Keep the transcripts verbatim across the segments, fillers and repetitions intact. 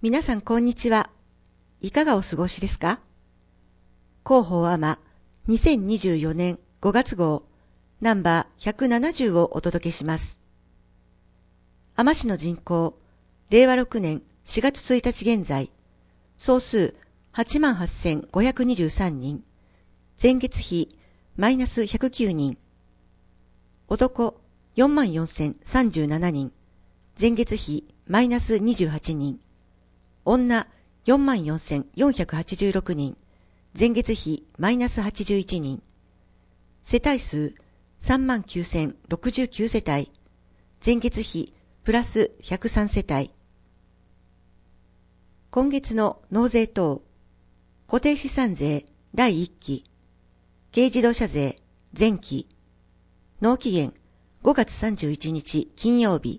皆さんこんにちは。いかがお過ごしですか？広報アマにせんにじゅうよねんごがつ号ナンバーひゃくななじゅうをお届けします。アマ市の人口、れいわろくねんしがつついたち現在、総数 はちまんはっせんごひゃくにじゅうさんにん、前月比マイナスひゃくきゅうにん、男よんまんよんせんさんじゅうななにん、前月比マイナスにじゅうはちにん、女よんまんよんせんよんひゃくはちじゅうろくにん、前月比マイナスはちじゅういちにん、世帯数さんまんきゅうせんろくじゅうきゅう世帯、前月比プラスひゃくさん世帯。今月の納税等、固定資産税だいいっき、軽自動車税前期、納期限ごがつさんじゅういちにち金曜日。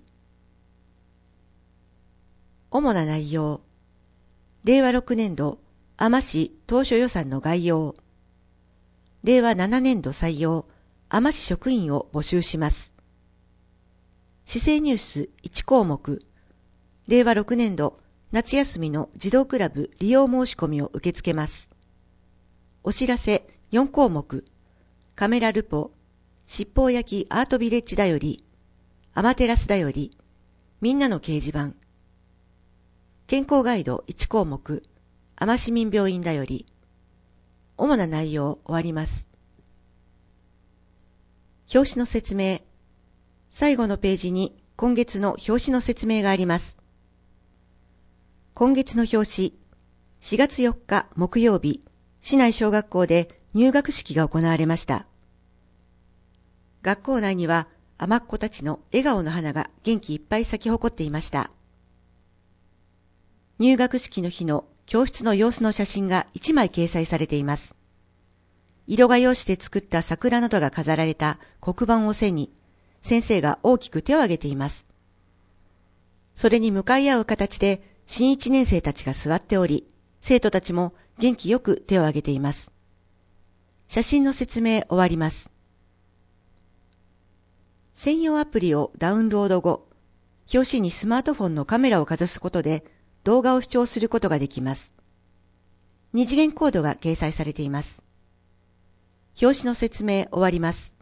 主な内容、れいわろくねんどアマ市当初予算の概要、れいわななねんど採用アマ市職員を募集します。市政ニュースいち項目、れいわろくねんど夏休みの児童クラブ利用申し込みを受け付けます。お知らせよん項目、カメラルポ、七宝焼きアートビレッジだより、アマテラスだより、みんなの掲示板、健康ガイドいち項目、アマ市民病院だより、主な内容終わります。表紙の説明。最後のページに今月の表紙の説明があります。今月の表紙、しがつよっか木曜日、市内小学校で入学式が行われました。学校内にはアマっ子たちの笑顔の花が元気いっぱい咲き誇っていました。入学式の日の教室の様子の写真がいちまい掲載されています。色画用紙で作った桜などが飾られた黒板を背に、先生が大きく手を挙げています。それに向かい合う形で新一年生たちが座っており、生徒たちも元気よく手を挙げています。写真の説明終わります。専用アプリをダウンロード後、表紙にスマートフォンのカメラをかざすことで動画を視聴することができます。二次元コードが掲載されています。表紙の説明終わります。